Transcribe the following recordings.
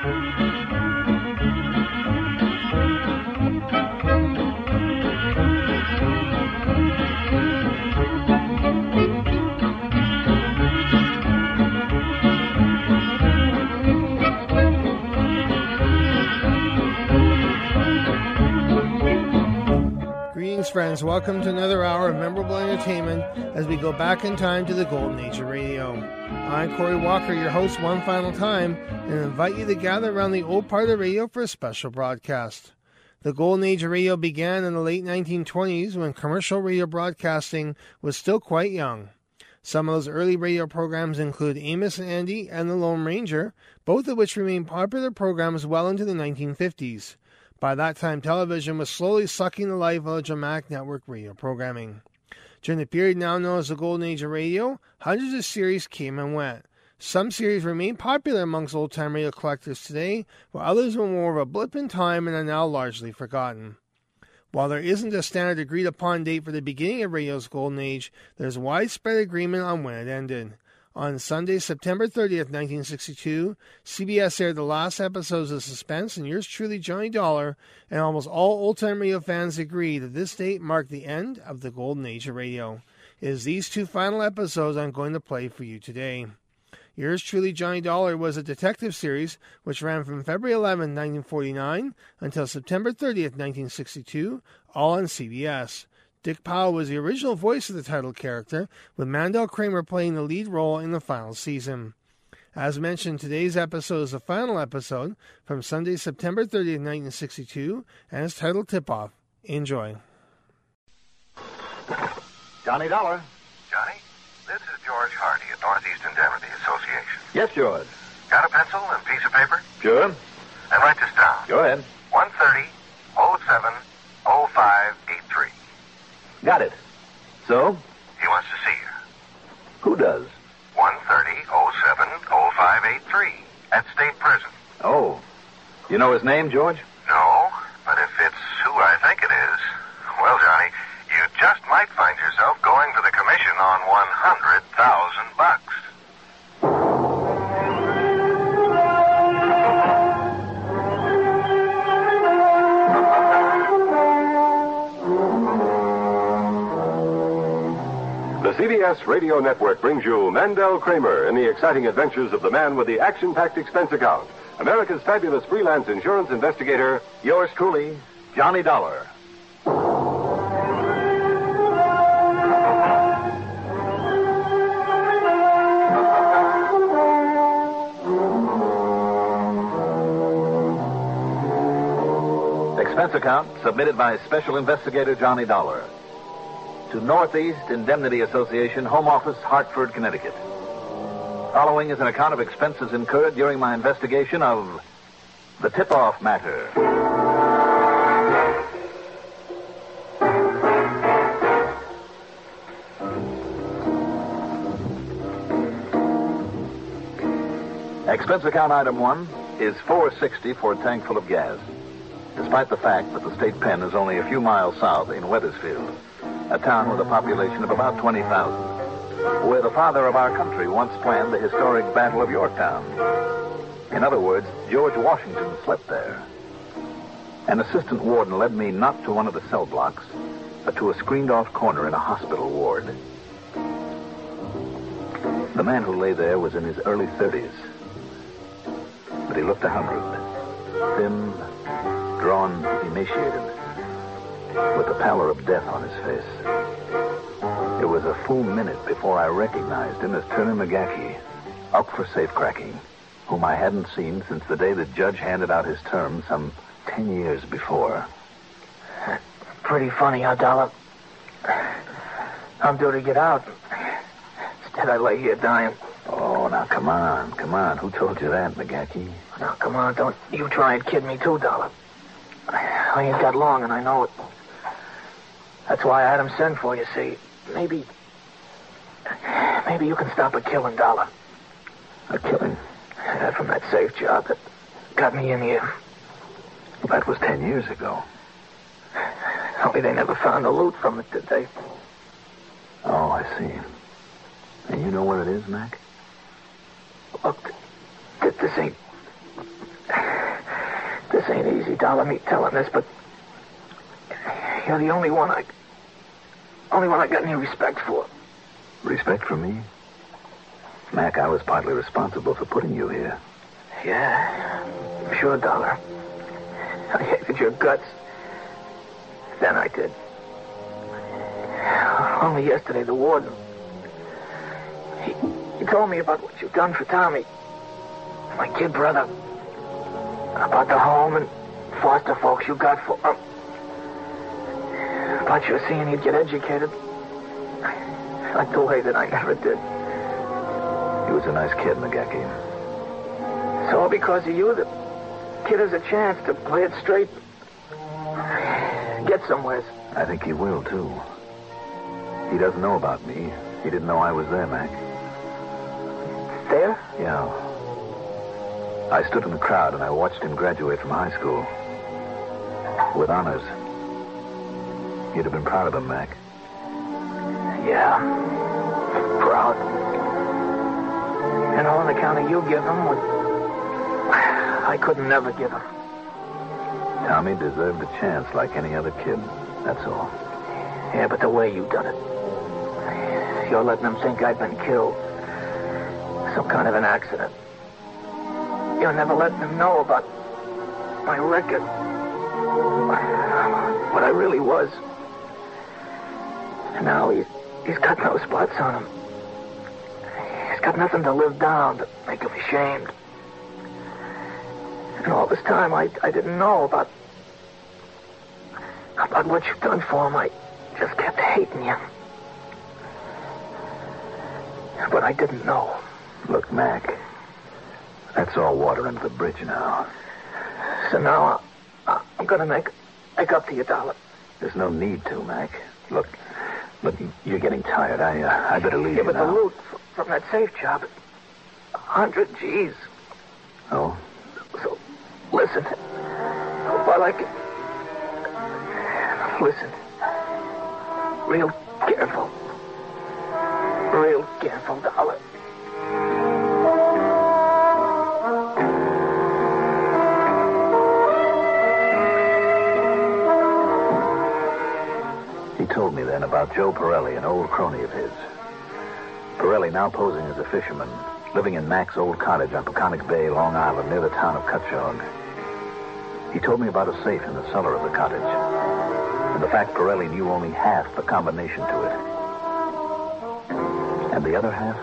Friends, welcome to another hour of memorable entertainment as we go back in time to the Golden Age of radio. I'm Corey Walker, your host one final time, and invite you to gather around the old part of radio for a special broadcast. The Golden Age of radio began in the late 1920s when commercial radio broadcasting was still quite young. Some of those early radio programs include Amos and Andy and The Lone Ranger, both of which remained popular programs well into the 1950s. By that time, television was slowly sucking the life out of dramatic network radio programming. During the period now known as the Golden Age of radio, hundreds of series came and went. Some series remain popular amongst old-time radio collectors today, while others were more of a blip in time and are now largely forgotten. While there isn't a standard agreed-upon date for the beginning of radio's Golden Age, there's widespread agreement on when it ended. On Sunday, September 30th, 1962, CBS aired the last episodes of Suspense and yours truly, Johnny Dollar, and almost all old-time radio fans agree that this date marked the end of the Golden Age of radio. It is these two final episodes I'm going to play for you today. Yours truly, Johnny Dollar was a detective series which ran from February 11, 1949 until September 30th, 1962, all on CBS. Dick Powell was the original voice of the title character, with Mandel Kramer playing the lead role in the final season. As mentioned, today's episode is the final episode from Sunday, September 30th, 1962, and it's titled Tip-Off. Enjoy. Johnny Dollar. Johnny, this is George Hardy at Northeast Indemnity Association. Yes, George. Got a pencil and piece of paper? Sure. Then write this down. Go ahead. 130-07-0583. Got it. So? He wants to see you. Who does? 130-07-0583 at State Prison. Oh. You know his name, George? No, but if it's who I think it is, well, Johnny, you just might find yourself going for the commission on $100,000. The CBS Radio Network brings you Mandel Kramer in the exciting adventures of the man with the action-packed expense account, America's fabulous freelance insurance investigator, Yours truly, Johnny Dollar. Expense account submitted by Special Investigator Johnny Dollar to Northeast Indemnity Association, Home Office, Hartford, Connecticut. Following is an account of expenses incurred during my investigation of the tip-off matter. Expense account item 1 is $4.60 for a tank full of gas, despite the fact that the state pen is only a few miles south in Wethersfield, a town with a population of about 20,000, where the father of our country once planned the historic Battle of Yorktown. In other words, George Washington slept there. An assistant warden led me not to one of the cell blocks, but to a screened-off corner in a hospital ward. The man who lay there was in his early 30s, but he looked 100, thin, drawn, emaciated, with the pallor of death on his face. It was a full minute before I recognized him as Turner McGackie, up for safecracking, whom I hadn't seen since the day the judge handed out his term some 10 years before. Pretty funny, huh, Dollop? I'm due to get out. Instead, I lay here dying. Oh, now, come on. Who told you that, McGackie? Now, come on, don't you try and kid me too, Dollop. I ain't got long, and I know it. That's why I had him send for you, see. Maybe you can stop a killing, Dollar. A killing? Yeah, from that safe job that got me in here. That was 10 years ago. Only they never found the loot from it, did they? Oh, I see. And you know what it is, Mac? Look, this ain't... Dollar, me telling this, but you're the only one I got any respect for. Respect for me? Mac, I was partly responsible for putting you here. Yeah, sure, Dollar. I hated your guts. Then I did. Only yesterday, the warden, he told me about what you've done for Tommy, my kid brother, about the home and foster folks you got for him. About your seeing he'd get educated, like the way that I never did. He was a nice kid, McGackie. It's all because of you. The kid has a chance to play it straight, get somewhere. I think he will, too. He doesn't know about me. He didn't know I was there, Mac. There? Yeah. I stood in the crowd and I watched him graduate from high school. With honors. You'd have been proud of him, Mac. Yeah. Proud. And all on account of you give him what I couldn't never give him. Tommy deserved a chance like any other kid. That's all. Yeah, but the way you done it. You're letting them think I've been killed. Some kind of an accident. You're never letting them know about my record. What I really was. And now he's got no spots on him. He's got nothing to live down to make him ashamed. And all this time I didn't know about what you've done for him. I just kept hating you. But I didn't know. Look, Mac, that's all water under the bridge now. So now I'm going to make up to you, Dollar. There's no need to, Mac. Look, you're getting tired. I better leave you but now. The loot from that safe job, 100 G's. Oh? So, listen. While I can... Listen. Real careful. Real careful, Dollar. He told me then about Joe Pirelli, an old crony of his. Pirelli, now posing as a fisherman, living in Mac's old cottage on Peconic Bay, Long Island, near the town of Cutchogue. He told me about a safe in the cellar of the cottage, and the fact Pirelli knew only half the combination to it. And the other half?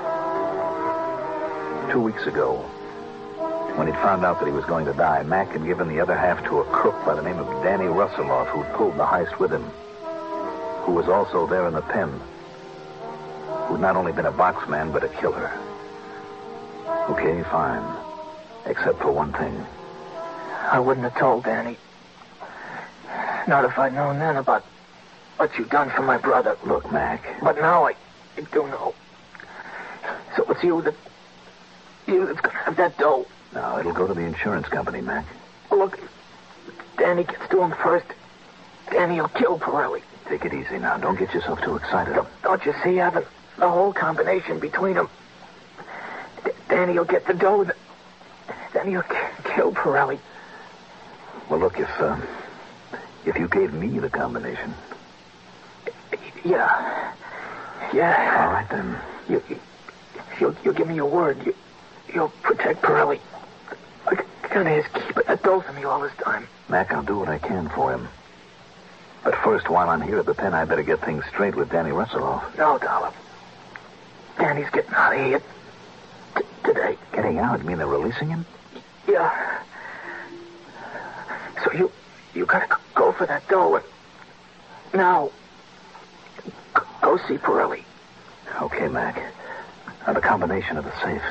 2 weeks ago, when he'd found out that he was going to die, Mac had given the other half to a crook by the name of Danny Russeloff, who'd pulled the heist with him, who was also there in the pen, who'd not only been a boxman, but a killer. Okay, fine. Except for one thing. I wouldn't have told Danny. Not if I'd known then about what you've done for my brother. Look, Mac. But now I do know. So it's you that's going to have that dough. No, it'll go to the insurance company, Mac. Look, if Danny gets to him first, Danny will kill Pirelli. Take it easy now. Don't get yourself too excited. Don't you see, having the whole combination between them? Danny will get the dough. Then he'll kill Pirelli. Well, look, if you gave me the combination. Yeah. All right, then. You'll give me your word. You'll protect Pirelli. I can't ask keeping that dough for me all this time. Mac, I'll do what I can for him. But first, while I'm here at the pen, I better get things straight with Danny Russeloff. No, Dollar. Danny's getting out of here today. Getting out? You mean they're releasing him? Yeah. So you gotta go for that dough and now go see Pirelli. Okay, Mac. Now, the combination of the safe.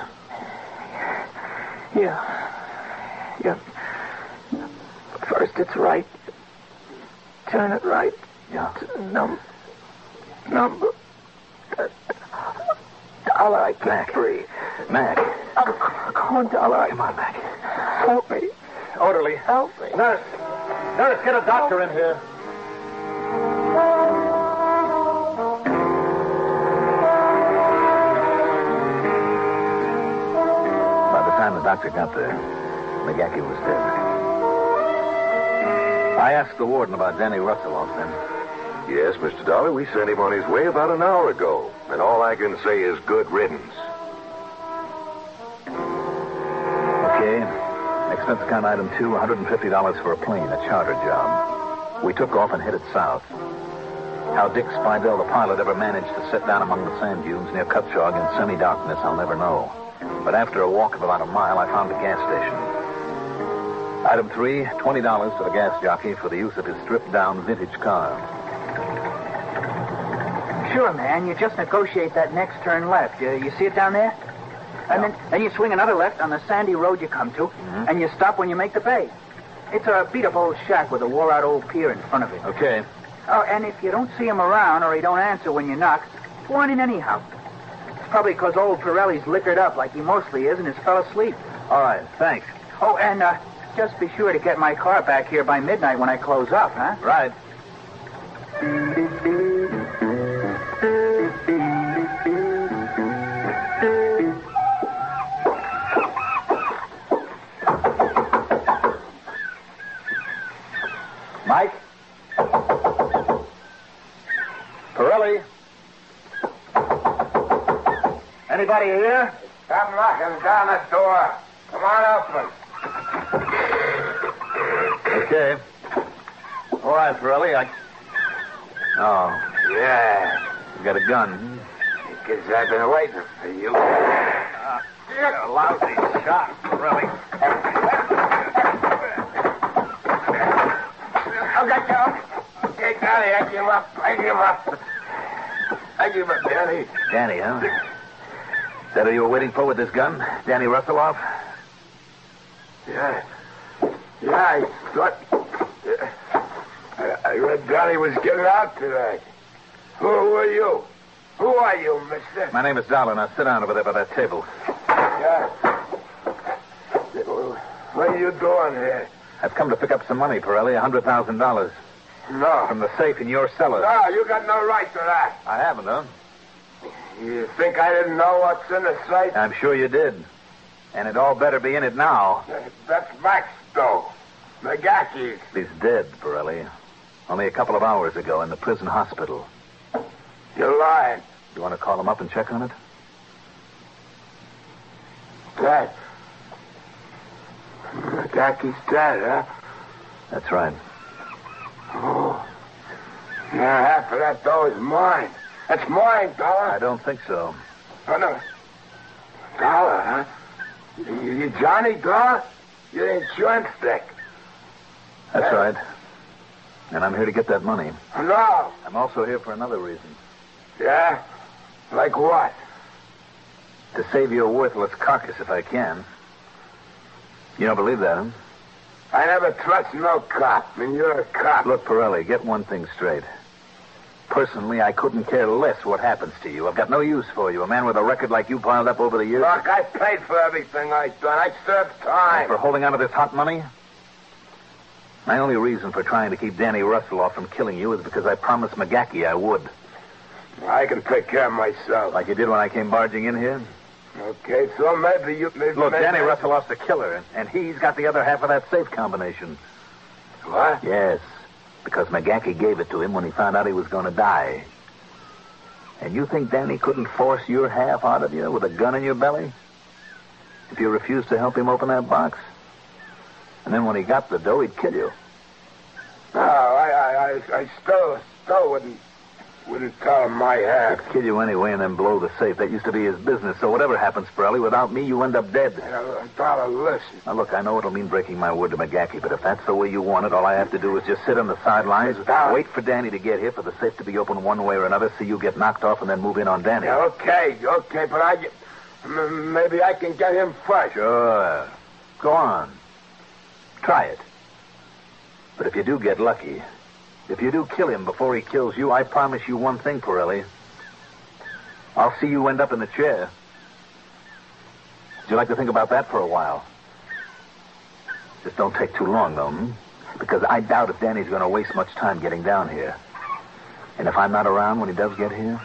Yeah. First it's right. Turn it right. Yeah. Number. Dollar, I can't breathe. Mac. Come on, Dollar. Come on, Mac. Help me. Orderly. Help me. Nurse, get a doctor in here. By the time the doctor got there, McGackie was dead. I asked the warden about Danny Russeloff then. Yes, Mr. Dollar, we sent him on his way about an hour ago. And all I can say is good riddance. Okay. Expense account item 2, $150 for a plane, a charter job. We took off and headed south. How Dick Spidell, the pilot, ever managed to sit down among the sand dunes near Cutchogue in semi-darkness, I'll never know. But after a walk of about a mile, I found a gas station. Item 3, $20 to the gas jockey for the use of his stripped-down vintage car. Sure, man. You just negotiate that next turn left. You see it down there? And then you swing another left on the sandy road you come to, and you stop when you make the bay. It's a beat-up old shack with a wore-out old pier in front of it. Okay. Oh, and if you don't see him around or he don't answer when you knock, go on in anyhow. It's probably because old Pirelli's liquored up like he mostly is and has fell asleep. All right, thanks. Oh, and just be sure to get my car back here by midnight when I close up, huh? Right. Mike? Pirelli? Anybody here? Stop knocking down the door. Come on, open. Okay. All right, Pirelli, Oh, Yeah. you got a gun. Because I've been waiting for you. You're a lousy shot, Pirelli. I'll get you. Hey, Danny, I give up. I give up, Danny. Danny, huh? Is that who you were waiting for with this gun? Danny Russeloff? Yeah. I thought... I read Danny was getting out today. Who are you? Who are you, mister? My name is Dollar. Now sit down over there by that table. Yeah. What are you doing here? I've come to pick up some money, Pirelli, $100,000. No. From the safe in your cellar. No, you got no right to that. I haven't, huh? You think I didn't know what's in the safe? I'm sure you did. And it all better be in it now. That's Max, though. McGacky's. He's dead, Pirelli. Only a couple of hours ago in the prison hospital. You're lying. You want to call him up and check on it? Dead. McGacky's dead, huh? That's right. Oh. Now half of that dough is mine. That's mine, Dollar. I don't think so. Oh, no. Dollar, huh? You Johnny Dollar? You're the insurance dick. That's right. And I'm here to get that money. No. I'm also here for another reason. Yeah? Like what? To save your worthless carcass if I can. You don't believe that, huh? I never trust no cop, and you're a cop. Look, Pirelli, get one thing straight. Personally, I couldn't care less what happens to you. I've got no use for you. A man with a record like you piled up over the years. Look, I paid for everything I've done. I served time. For holding on to this hot money? My only reason for trying to keep Danny Russeloff from killing you is because I promised McGacky I would. I can take care of myself. Like you did when I came barging in here? Okay, so maybe you... Look, Danny Russeloff's the killer, and he's got the other half of that safe combination. What? Yes, because McGacky gave it to him when he found out he was going to die. And you think Danny couldn't force your half out of you with a gun in your belly? If you refused to help him open that box? And then when he got the dough, he'd kill you. No, I still wouldn't tell him my half. He'd kill you anyway and then blow the safe. That used to be his business. So whatever happens, Pirelli, without me, you end up dead. Dollar, listen. Now, look, I know it'll mean breaking my word to McGacky, but if that's the way you want it, all I have to do is just sit on the sidelines, wait for Danny to get here, for the safe to be open one way or another, see you get knocked off, and then move in on Danny. Yeah, okay, but maybe I can get him first. Sure. Go on. Try it. But if you do get lucky, if you do kill him before he kills you, I promise you one thing, Pirelli. I'll see you end up in the chair. Would you like to think about that for a while? Just don't take too long, though, Because I doubt if Danny's going to waste much time getting down here. And if I'm not around when he does get here?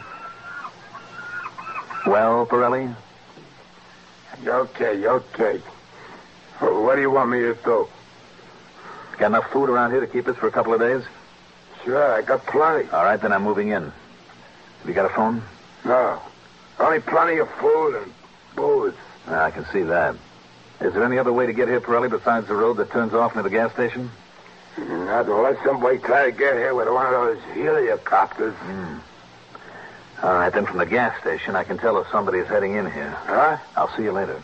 Well, Pirelli? Okay. What do you want me to do? Got enough food around here to keep us for a couple of days? Sure, I got plenty. All right, then I'm moving in. Have you got a phone? No. Only plenty of food and booze. I can see that. Is there any other way to get here, Pirelli, besides the road that turns off near the gas station? Not unless somebody try to get here with one of those helicopters. All right, then from the gas station, I can tell if somebody is heading in here. Huh? I'll see you later.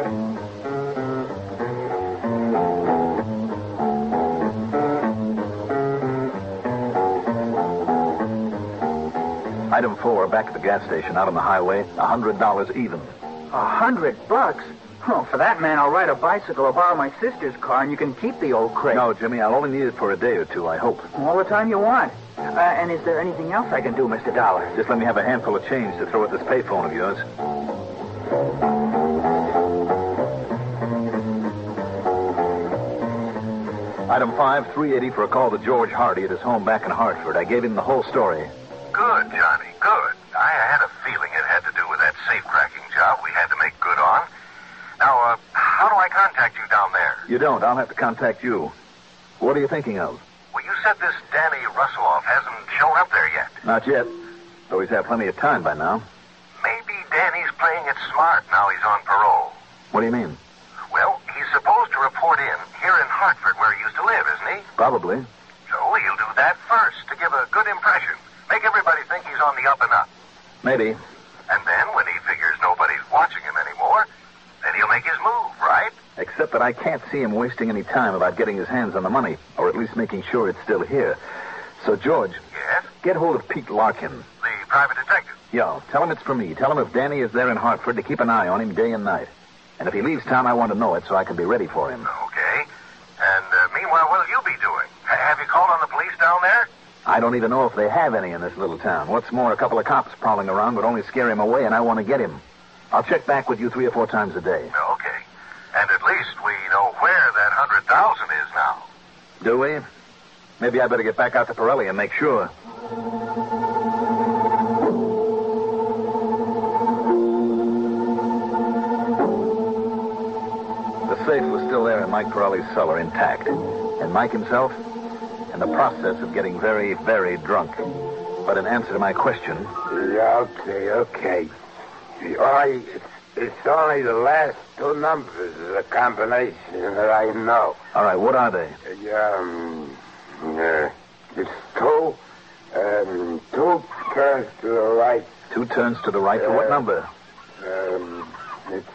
Item 4, back at the gas station, out on the highway, $100 even. $100? Oh, for that, man, I'll ride a bicycle or borrow my sister's car, and you can keep the old crate. No, Jimmy, I'll only need it for a day or two, I hope. All the time you want. And is there anything else I can do, Mr. Dollar? Just let me have a handful of change to throw at this payphone of yours. Item 5, $3.80 for a call to George Hardy at his home back in Hartford. I gave him the whole story. Good, Johnny, good. I had a feeling it had to do with that safe-cracking job we had to make good on. Now, how do I contact you down there? You don't. I'll have to contact you. What are you thinking of? Well, you said this Danny Russelloff hasn't shown up there yet. Not yet. Though he's had plenty of time by now. Maybe Danny's playing it smart now he's on parole. What do you mean? Well, he's supposed to report in here in Hartford where he used to live, isn't he? Probably. So he'll do that first to give a good impression. Make everybody think he's on the up and up. Maybe. And then when he figures nobody's watching him anymore, then he'll make his move, right? Except that I can't see him wasting any time about getting his hands on the money, or at least making sure it's still here. So, George. Yes? Get hold of Pete Larkin. The private detective. Yeah, tell him it's for me. Tell him if Danny is there in Hartford to keep an eye on him day and night. And if he leaves town, I want to know it so I can be ready for him. Okay. And meanwhile, what'll you be doing? Have you called on the police down there? I don't even know if they have any in this little town. What's more, a couple of cops prowling around would only scare him away, and I want to get him. I'll check back with you 3 or 4 times a day. Okay. And at least we know where that 100,000 is now. Do we? Maybe I better get back out to Pirelli and make sure. The safe was still there in Mike Pirelli's cellar, intact. And Mike himself, in the process of getting very, very drunk. But in answer to my question... Yeah, okay. It's only the last 2 numbers of the combination that I know. All right, what are they? It's 2 turns to the right. 2 turns to the right for what number? It's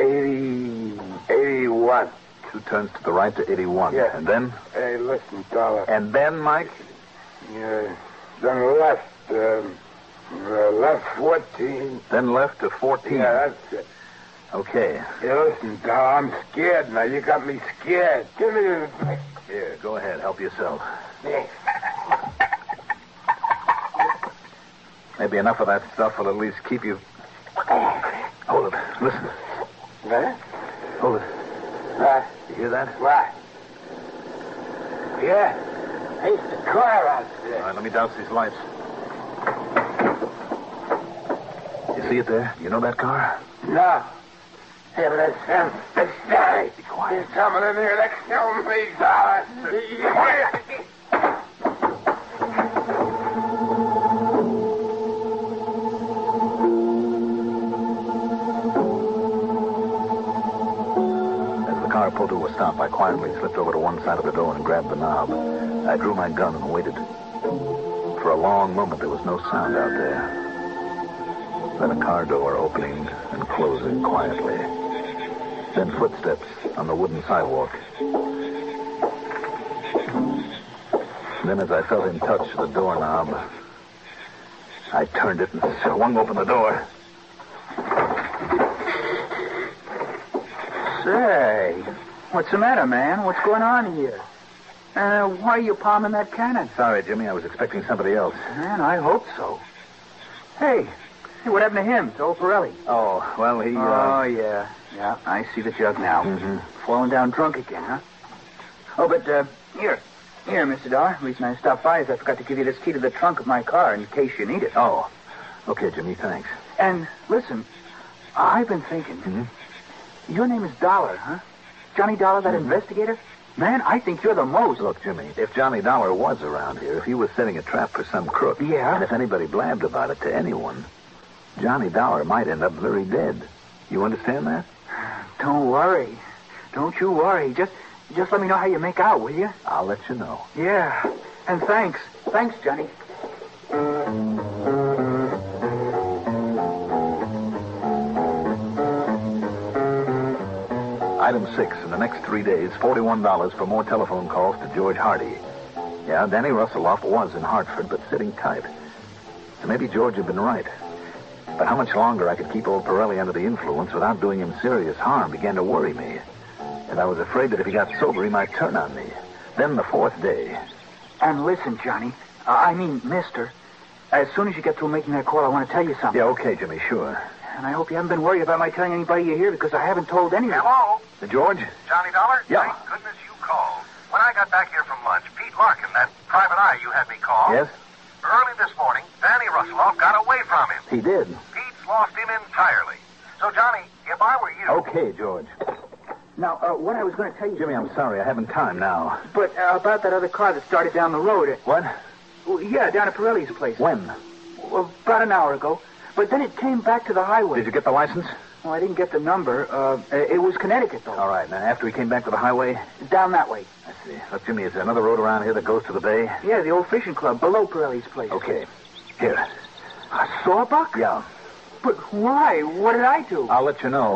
81. 2 turns to the right to 81. Yeah. And then? Hey, listen, Dollar. And then, Mike? Yeah, then left, left 14. Then left to 14. Yeah, that's it. Okay. Hey, listen, Dollar, I'm scared now. You got me scared. Give me the... Here, go ahead. Help yourself. Yeah. Maybe enough of that stuff will at least keep you... Hold it. Listen. What? Hold it. What? You hear that? What? Yeah. It's the car out there. All right, let me douse these lights. You see it there? You know that car? No. Hey, but that's him. That's Danny. Be quiet. There's someone in here that killed me, Dollar. Car pulled to a stop. I quietly slipped over to one side of the door and grabbed the knob. I drew my gun and waited. For a long moment, there was no sound out there. Then a car door opening and closing quietly. Then footsteps on the wooden sidewalk. Then as I felt him touch the doorknob, I turned it and swung open the door. Say, what's the matter, man? What's going on here? Why are you palming that cannon? Sorry, Jimmy. I was expecting somebody else. Man, I hope so. Hey, what happened to him, to old Pirelli? Oh, well, he... Oh, yeah. Yeah, I see the jug now. Mm-hmm. Falling down drunk again, huh? Oh, but, here, Mr. Dollar. The reason I stopped by is I forgot to give you this key to the trunk of my car in case you need it. Oh. Okay, Jimmy, thanks. And, listen, I've been thinking... Mm-hmm. Your name is Dollar, huh? Johnny Dollar, that investigator? Man, I think you're the most. Look, Jimmy, if Johnny Dollar was around here, if he was setting a trap for some crook, Yeah? and if anybody blabbed about it to anyone, Johnny Dollar might end up very dead. You understand that? Don't worry. Don't you worry. Just let me know how you make out, will you? I'll let you know. Yeah. And thanks. Thanks, Johnny. Item 6, in the next 3 days, $41 for more telephone calls to George Hardy. Yeah, Danny Russelloff was in Hartford, but sitting tight. So maybe George had been right. But how much longer I could keep old Pirelli under the influence without doing him serious harm began to worry me. And I was afraid that if he got sober, he might turn on me. Then the 4th day. And listen, Johnny. Mister. As soon as you get through making that call, I want to tell you something. Yeah, okay, Jimmy, sure. And I hope you haven't been worried about my telling anybody you're here, because I haven't told anyone. Hello? George? Johnny Dollar? Yeah. Thank goodness you called. When I got back here from lunch, Pete Larkin, that private eye you had me call. Yes? Early this morning, Danny Russelloff got away from him. He did. Pete's lost him entirely. So, Johnny, if I were you... Okay, George. Now, what I was going to tell you... Jimmy, I'm sorry. I haven't time now. But about that other car that started down the road. What? Yeah, down at Pirelli's place. When? Well, about an hour ago. But then it came back to the highway. Did you get the license? Well, I didn't get the number. It was Connecticut, though. All right. Now, after he came back to the highway? Down that way. I see. Look, Jimmy, is there another road around here that goes to the bay? Yeah, the old fishing club below Pirelli's place. Okay. Here. A sawbuck? Yeah. But why? What did I do? I'll let you know.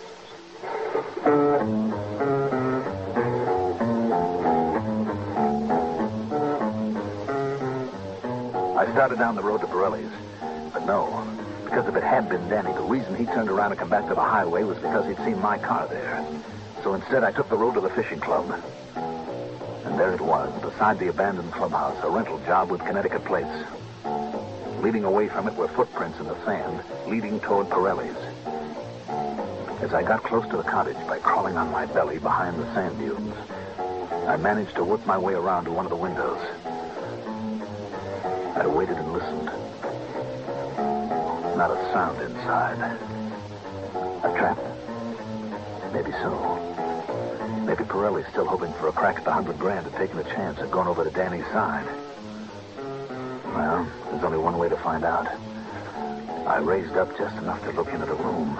I started down the road to Pirelli's. But no. Because if it had been Danny, the reason he turned around and come back to the highway was because he'd seen my car there. So instead, I took the road to the fishing club. And there it was, beside the abandoned clubhouse, a rental job with Connecticut plates. Leading away from it were footprints in the sand, leading toward Pirelli's. As I got close to the cottage by crawling on my belly behind the sand dunes, I managed to work my way around to one of the windows. I waited and listened. Not a sound inside. A trap? Maybe so. Maybe Pirelli's still hoping for a crack at the $100,000 and taking a chance at going over to Danny's side. Well, there's only one way to find out. I raised up just enough to look into the room.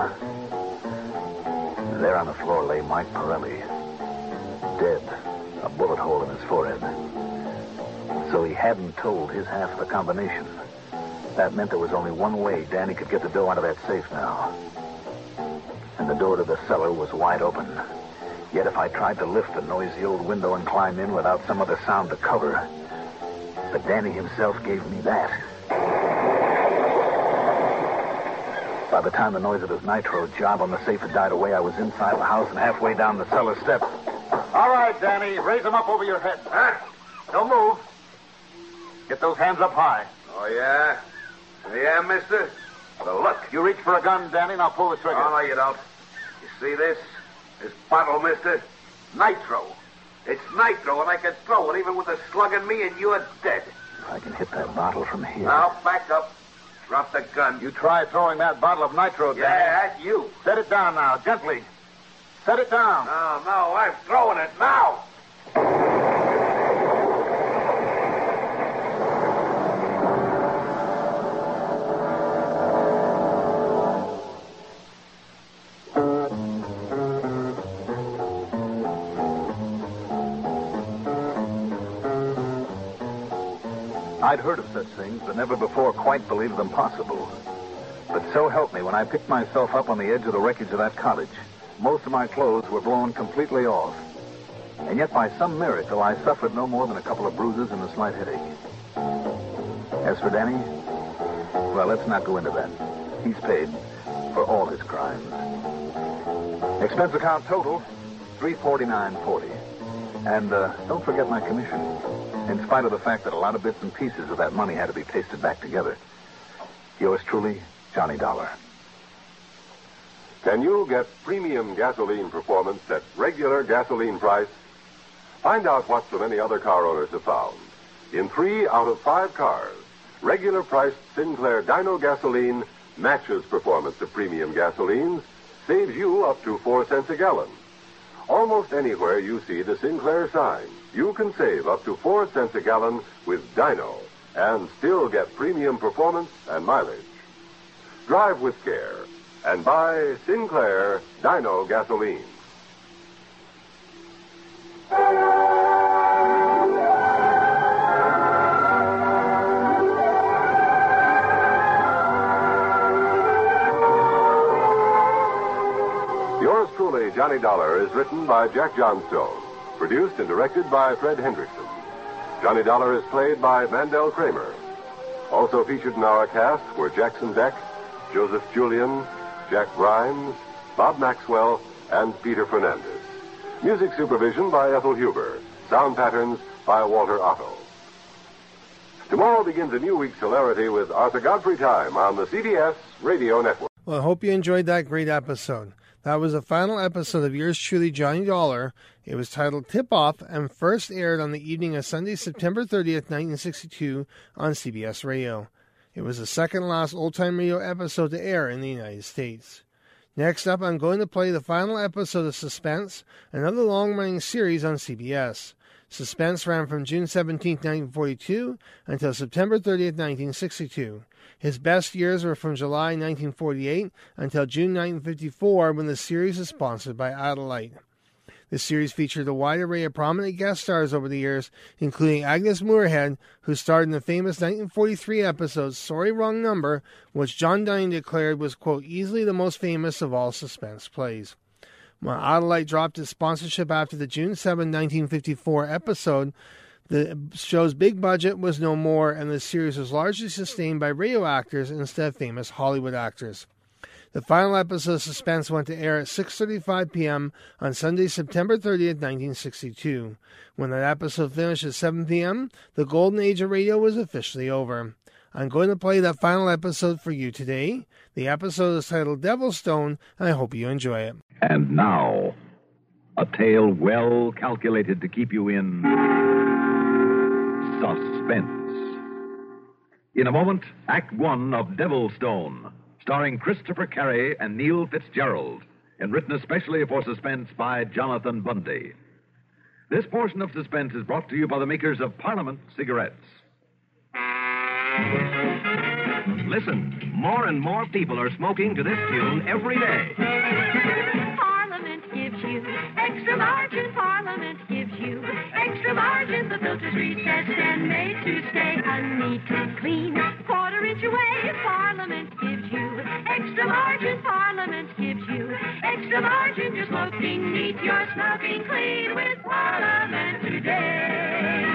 There on the floor lay Mike Pirelli, dead, a bullet hole in his forehead. So he hadn't told his half of the combination. That meant there was only one way Danny could get the dough out of that safe now. And the door to the cellar was wide open. Yet if I tried to lift the noisy old window and climb in without some other sound to cover... But Danny himself gave me that. By the time the noise of his nitro job on the safe had died away, I was inside the house and halfway down the cellar steps. All right, Danny. Raise them up over your head. Huh? Don't move. Get those hands up high. Oh, yeah? Yeah, mister? Well, look. You reach for a gun, Danny, now pull the trigger. Oh, no, you don't. You see this? This bottle, mister? Nitro. It's nitro, and I can throw it even with a slug in me, and you're dead. If I can hit that bottle from here... Now, back up. Drop the gun. You try throwing that bottle of nitro, Danny. Yeah, that's you. Set it down now, gently. Set it down. No, I'm throwing it now. I'd heard of such things, but never before quite believed them possible. But so help me, when I picked myself up on the edge of the wreckage of that cottage, most of my clothes were blown completely off. And yet, by some miracle, I suffered no more than a couple of bruises and a slight headache. As for Danny, well, let's not go into that. He's paid for all his crimes. Expense account total, $349.40. And don't forget my commission, in spite of the fact that a lot of bits and pieces of that money had to be pasted back together. Yours truly, Johnny Dollar. Can you get premium gasoline performance at regular gasoline price? Find out what so many other car owners have found. In 3 out of 5 cars, regular priced Sinclair Dyno gasoline matches performance of premium gasolines, saves you up to 4 cents a gallon. Almost anywhere you see the Sinclair sign, you can save up to 4 cents a gallon with Dino and still get premium performance and mileage. Drive with care and buy Sinclair Dino gasoline. Yours truly, Johnny Dollar, is written by Jack Johnstone, produced and directed by Fred Hendrickson. Johnny Dollar is played by Mandel Kramer. Also featured in our cast were Jackson Beck, Joseph Julian, Jack Grimes, Bob Maxwell, and Peter Fernandez. Music supervision by Ethel Huber. Sound patterns by Walter Otto. Tomorrow begins a new week's hilarity with Arthur Godfrey Time on the CBS Radio Network. Well, I hope you enjoyed that great episode. That was the final episode of yours truly, Johnny Dollar. It was titled Tip Off and first aired on the evening of Sunday, September 30th, 1962 on CBS Radio. It was the second last old-time radio episode to air in the United States. Next up, I'm going to play the final episode of Suspense, another long-running series on CBS. Suspense ran from June 17, 1942 until September 30th, 1962. His best years were from July 1948 until June 1954, when the series was sponsored by Adelaide. The series featured a wide array of prominent guest stars over the years, including Agnes Moorehead, who starred in the famous 1943 episode Sorry Wrong Number, which John Dunning declared was, quote, easily the most famous of all suspense plays. When Adelaide dropped its sponsorship after the June 7, 1954 episode, the show's big budget was no more, and the series was largely sustained by radio actors instead of famous Hollywood actors. The final episode of Suspense went to air at 6:35 p.m. on Sunday, September 30th, 1962. When that episode finished at 7 p.m., the golden age of radio was officially over. I'm going to play that final episode for you today. The episode is titled Devil's Stone, and I hope you enjoy it. And now, a tale well calculated to keep you in suspense. In a moment, Act One of Devil's Stone, starring Christopher Carey and Neil Fitzgerald, and written especially for Suspense by Jonathan Bundy. This portion of Suspense is brought to you by the makers of Parliament cigarettes. Listen, more and more people are smoking to this tune every day. Parliament gives you extra margin. Parliament gives you extra margin. The filter's recessed and made to stay neat and clean. Quarter-inch away, Parliament gives you extra margin. Parliament gives you extra margin. You're smoking neat, you're smoking clean with Parliament today.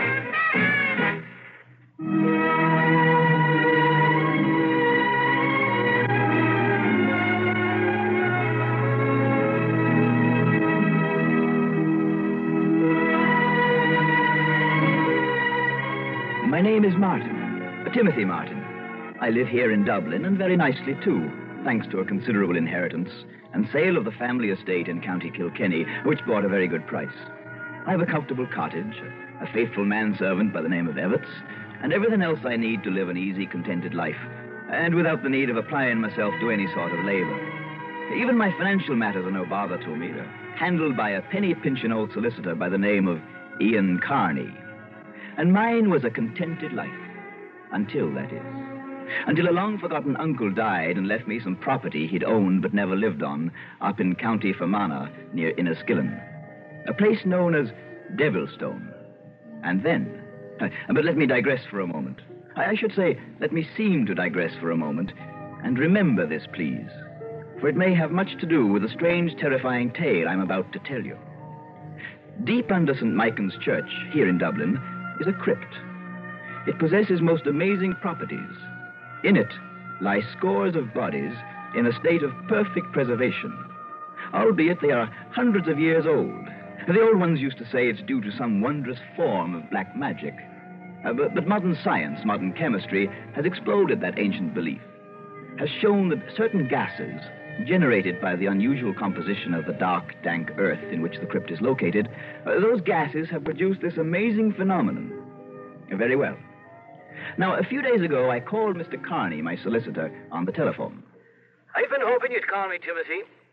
My name is Martin, Timothy Martin. I live here in Dublin, and very nicely too, thanks to a considerable inheritance and sale of the family estate in County Kilkenny, which bought a very good price. I have a comfortable cottage, a faithful manservant by the name of Evetts, and everything else I need to live an easy, contented life, and without the need of applying myself to any sort of labor. Even my financial matters are no bother to me. They're handled by a penny-pinching old solicitor by the name of Ian Carney. And mine was a contented life. Until, that is. Until a long-forgotten uncle died and left me some property he'd owned but never lived on up in County Fermanagh near Inniskillen, a place known as Devilstone. And then... But let me digress for a moment. I should say, let me seem to digress for a moment. And remember this, please. For it may have much to do with the strange, terrifying tale I'm about to tell you. Deep under St. Michael's Church, here in Dublin, is a crypt. It possesses most amazing properties. In it lie scores of bodies in a state of perfect preservation, albeit they are hundreds of years old. The old ones used to say it's due to some wondrous form of black magic. But modern science, modern chemistry, has exploded that ancient belief, has shown that certain gases generated by the unusual composition of the dark, dank earth in which the crypt is located, those gases have produced this amazing phenomenon. Very well. Now, a few days ago, I called Mr. Carney, my solicitor, on the telephone. I've been hoping you'd call me, Timothy.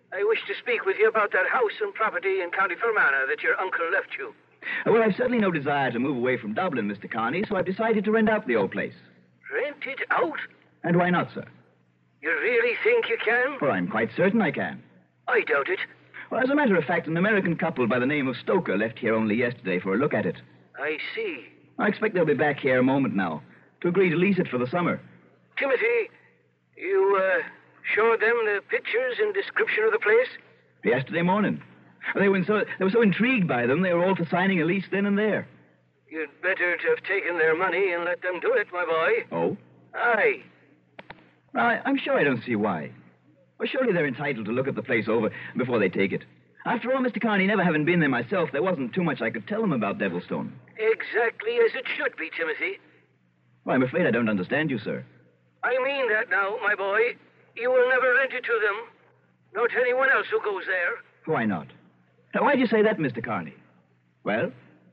I wish to speak with you about that house and property in County Fermanagh that your uncle left you. Well, I've certainly no desire to move away from Dublin, Mr. Carney, so I've decided to rent out the old place. Rent it out? And why not, sir? You really think you can? Well, I'm quite certain I can. I doubt it. Well, as a matter of fact, an American couple by the name of Stoker left here only yesterday for a look at it. I see. I expect they'll be back here a moment now to agree to lease it for the summer. Timothy, you showed them the pictures and description of the place? Yesterday morning. They were so intrigued by them, they were all for signing a lease then and there. You'd better to have taken their money and let them do it, my boy. Oh? Aye. Well, I'm sure I don't see why. Well, surely they're entitled to look at the place over before they take it. After all, Mr. Carney, never having been there myself, there wasn't too much I could tell them about Devilstone. Exactly as it should be, Timothy. Well, I'm afraid I don't understand you, sir. I mean that now, my boy. You will never rent it to them, nor to anyone else who goes there. Why not? Now, why'd you say that, Mr. Carney? Well?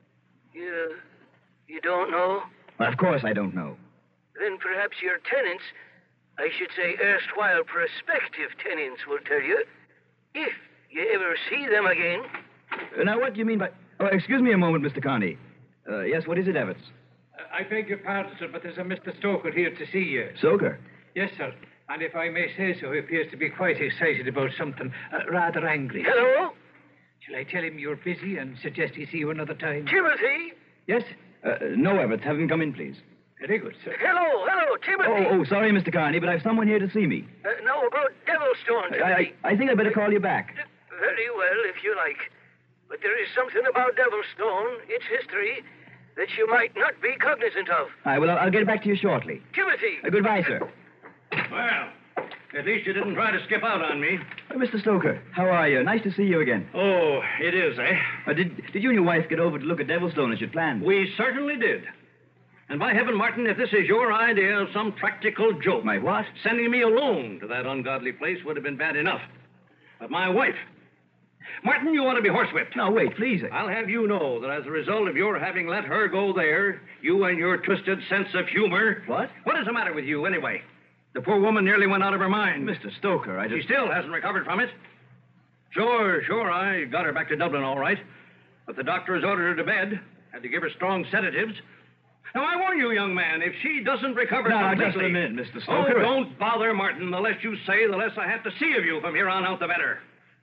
You don't know? Well, of course I don't know. Then perhaps your tenants, I should say erstwhile prospective tenants, will tell you, if you ever see them again. Now, what do you mean by... Oh, excuse me a moment, Mr. Carney. Yes, what is it, Evetts? I beg your pardon, sir, but there's a Mr. Stoker here to see you. Stoker? Yes, sir. And if I may say so, he appears to be quite excited about something, rather angry. Hello? Shall I tell him you're busy and suggest he see you another time? Timothy? Yes? No, Evetts. Have him come in, please. Very good, sir. Hello, Timothy. Sorry, Mr. Carney, but I've someone here to see me. No, about Devilstone, Timothy. I think I'd better call you back. Very well, if you like. But there is something about Devilstone, its history, that you might not be cognizant of. All right, well, I'll get back to you shortly. Timothy! Goodbye, sir. Well, at least you didn't try to skip out on me. Mr. Stoker, how are you? Nice to see you again. Oh, it is, eh? Did you and your wife get over to look at Devilstone as you'd planned? We certainly did. And by heaven, Martin, if this is your idea of some practical joke... My what? Sending me alone to that ungodly place would have been bad enough. But my wife... Martin, you ought to be horsewhipped. No, wait, please. I'll have you know that as a result of your having let her go there, you and your twisted sense of humor... What? What is the matter with you, anyway? The poor woman nearly went out of her mind. Mr. Stoker, I just... She still hasn't recovered from it. Sure, I got her back to Dublin all right. But the doctor has ordered her to bed. Had to give her strong sedatives. Now, I warn you, young man, if she doesn't recover completely... Now, just a minute, Mr. Stoker. Oh, don't bother, Martin. The less you say, the less I have to see of you from here on out, the better.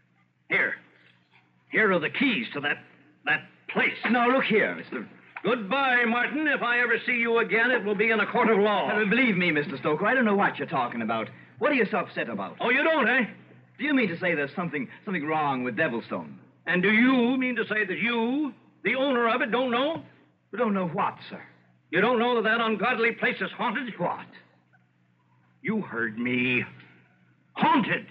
Here are the keys to that place. Now, look here, Mr... Goodbye, Martin. If I ever see you again, it will be in a court of law. Believe me, Mr. Stoker, I don't know what you're talking about. What are you so upset about? Oh, you don't, eh? Do you mean to say there's something wrong with Devilstone? And do you mean to say that you, the owner of it, don't know? You don't know what, sir? You don't know that ungodly place is haunted? What? You heard me. Haunted.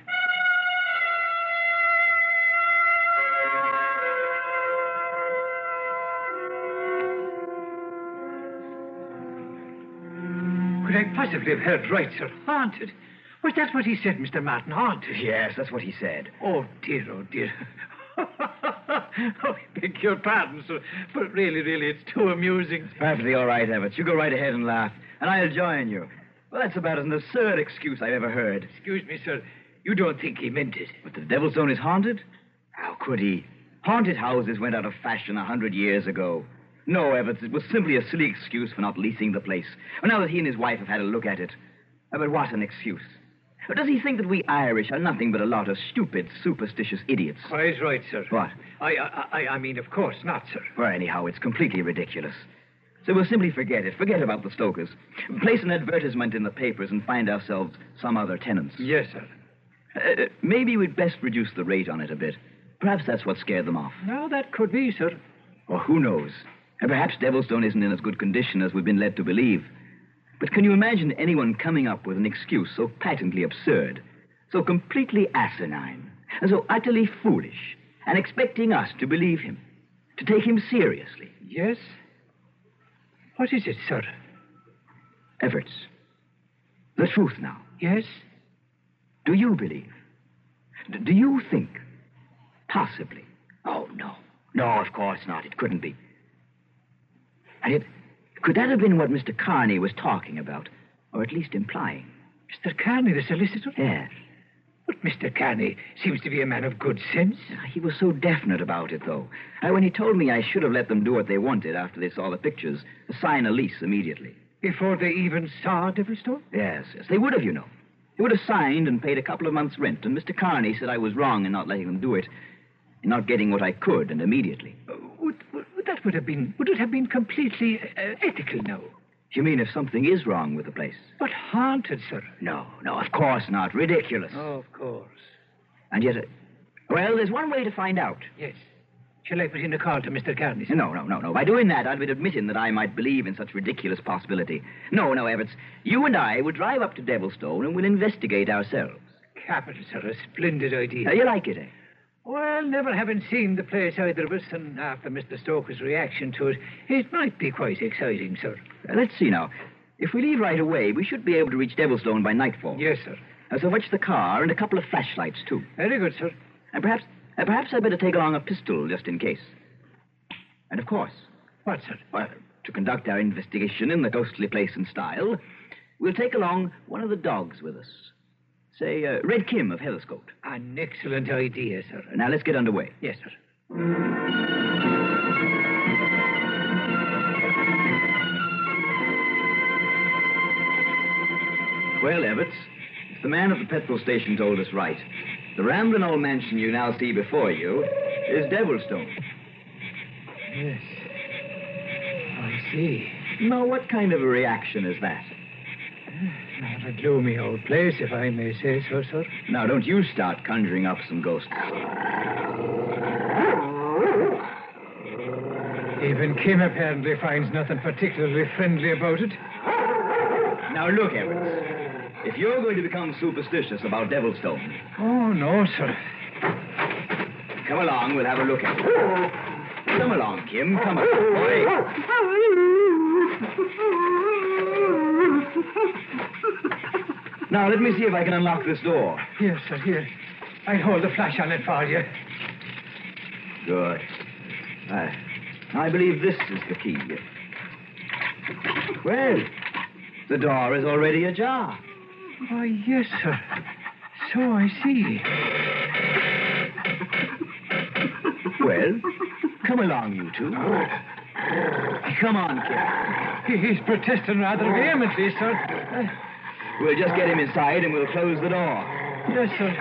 Could I possibly have heard right, sir? Haunted? Was that what he said, Mr. Martin? Haunted? Yes, that's what he said. Oh, dear. Oh, I beg your pardon, sir. But really, it's too amusing. Perfectly all right, Evetts. You go right ahead and laugh, and I'll join you. Well, that's about as an absurd excuse I've ever heard. Excuse me, sir. You don't think he meant it? But the Devilstone is haunted? How could he? Haunted houses went out of fashion 100 years ago. No, Evetts, it was simply a silly excuse for not leasing the place. Well, now that he and his wife have had a look at it. But what an excuse. Does he think that we Irish are nothing but a lot of stupid, superstitious idiots? Quite right, sir. What? I mean, of course not, sir. Well, anyhow, it's completely ridiculous. So we'll simply forget it. Forget about the Stokers. Place an advertisement in the papers and find ourselves some other tenants. Yes, sir. Maybe we'd best reduce the rate on it a bit. Perhaps that's what scared them off. No, that could be, sir. Or who knows? And perhaps Devilstone isn't in as good condition as we've been led to believe. But can you imagine anyone coming up with an excuse so patently absurd, so completely asinine, and so utterly foolish, and expecting us to believe him, to take him seriously? Yes? What is it, sir? Evetts, the truth now. Yes? Do you believe? Do you think? Possibly. Oh, no. No, of course not. It couldn't be. And yet, could that have been what Mr. Carney was talking about? Or at least implying? Mr. Carney, the solicitor? Yes. But Mr. Carney seems to be a man of good sense. He was so definite about it, though. When he told me I should have let them do what they wanted after they saw the pictures, sign a lease immediately. Before they even saw Devilstone? Yes. They would have, you know. They would have signed and paid a couple of months' rent, and Mr. Carney said I was wrong in not letting them do it, in not getting what I could, and immediately. Would it have been completely ethical now? You mean if something is wrong with the place? But haunted, sir. No, of course not. Ridiculous. Oh, of course. And yet, well, there's one way to find out. Yes. Shall I put in a call to Mr. Carney? No. By doing that, I'd be admitting that I might believe in such ridiculous possibility. No, Evarts. You and I will drive up to Devilstone and we'll investigate ourselves. Capital, sir. A splendid idea. You like it, eh? Well, never having seen the place, either of us, and after Mr. Stoker's reaction to it, it might be quite exciting, sir. Let's see now. If we leave right away, we should be able to reach Devilstone by nightfall. Yes, sir. So fetch the car and a couple of flashlights, too. Very good, sir. And perhaps I'd better take along a pistol, just in case. And of course... What, sir? Well, to conduct our investigation in the ghostly place and style, we'll take along one of the dogs with us. Say, Red Kim of Heatherscote. An excellent idea, sir. Now, let's get underway. Yes, sir. Well, Evarts, if the man at the petrol station told us right, the rambling old mansion you now see before you is Devilstone. Yes. I see. Now, what kind of a reaction is that? Not a gloomy old place, if I may say so, sir. Now, don't you start conjuring up some ghosts. Even Kim apparently finds nothing particularly friendly about it. Now, look, Evarts. If you're going to become superstitious about Devilstone... Oh, no, sir. Come along, we'll have a look at it. Come along, Kim. Come on, boy. Now, let me see if I can unlock this door. Here, sir, here. I'll hold the flash on it for you. Good. I believe this is the key. Well, the door is already ajar. Oh, yes, sir. So I see. Well, come along, you two. Come on, Kim. He's protesting rather vehemently, sir. We'll just get him inside and we'll close the door. Yes, sir.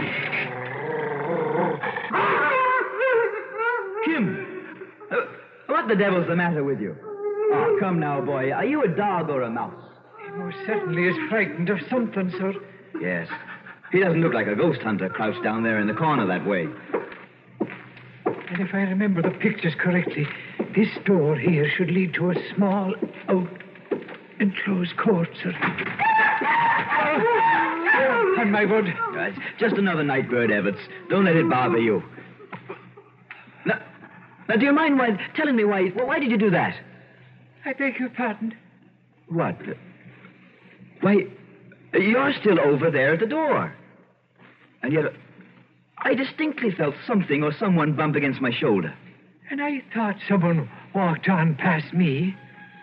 Kim! What the devil's the matter with you? Oh, come now, boy. Are you a dog or a mouse? He most certainly is frightened of something, sir. Yes. He doesn't look like a ghost hunter crouched down there in the corner that way. And if I remember the pictures correctly, this door here should lead to a small, enclosed court, sir. And my word. It's just another night bird, Evarts. Don't let it bother you. Now, do you mind telling me why did you do that? I beg your pardon. What? Why, you're still over there at the door. And yet, I distinctly felt something or someone bump against my shoulder. And I thought someone walked on past me.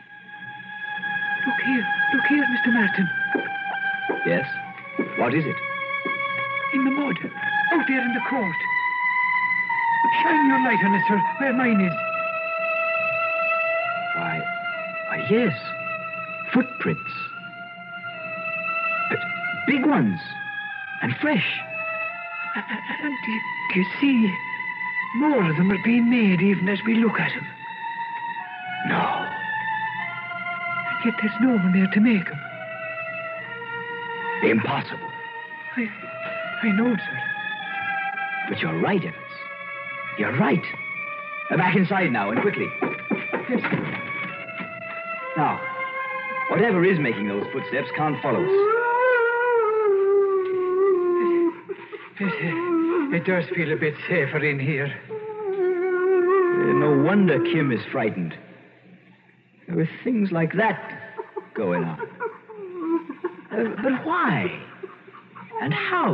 Look here, Mr. Martin. Yes? What is it? In the mud, out there in the court. Shine your light on it, sir, where mine is. Why, yes. Footprints. But big ones. And fresh. And do you see? More of them are being made even as we look at them. No. And yet there's no one there to make them. Impossible. I know, sir. But you're right, Evans. You're right. Back inside now, and quickly. Yes. Now, whatever is making those footsteps can't follow us. It does feel a bit safer in here. No wonder Kim is frightened. With things like that going on. But why? And how?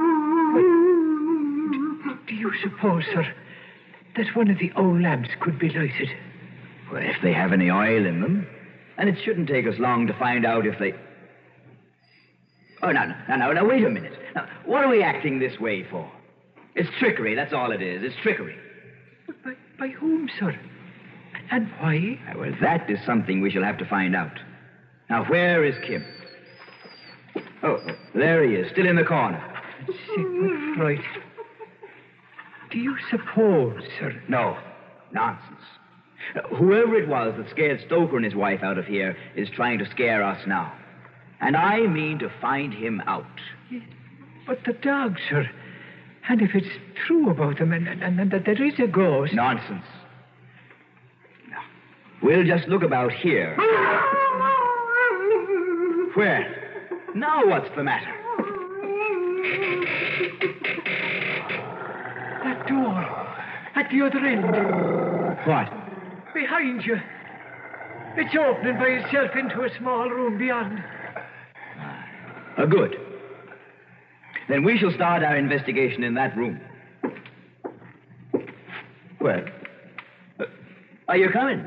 Do you suppose, sir, that one of the old lamps could be lighted? Well, if they have any oil in them. And it shouldn't take us long to find out if they... Oh, now, wait a minute. Now, what are we acting this way for? It's trickery, that's all it is. It's trickery. But by whom, sir? And why? Well, that is something we shall have to find out. Now, where is Kim? Oh, there he is, still in the corner. Sigmund Freud. Do you suppose, sir? No, nonsense. Whoever it was that scared Stoker and his wife out of here is trying to scare us now. And I mean to find him out. But the dog, sir. And if it's true about him and that there is a ghost... Nonsense. No. We'll just look about here. Where? Now what's the matter? That door. At the other end. What? Behind you. It's opening by itself into a small room beyond. Good. Then we shall start our investigation in that room. Well, are you coming?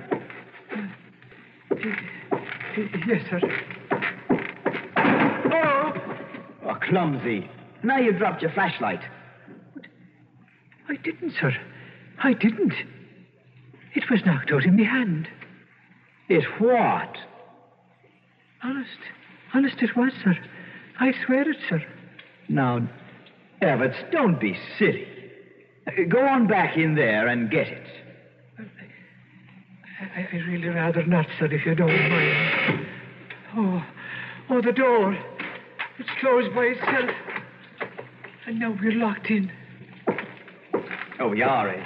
Yes, sir. Oh, clumsy. Now you dropped your flashlight. I didn't, sir. I didn't. It was knocked out in my hand. It what? Honest it was, sir. I swear it, sir. Now, Evarts, don't be silly. Go on back in there and get it. I really rather not, sir, if you don't mind. Oh, the door. It's closed by itself. And now we're locked in. Oh, we are, eh?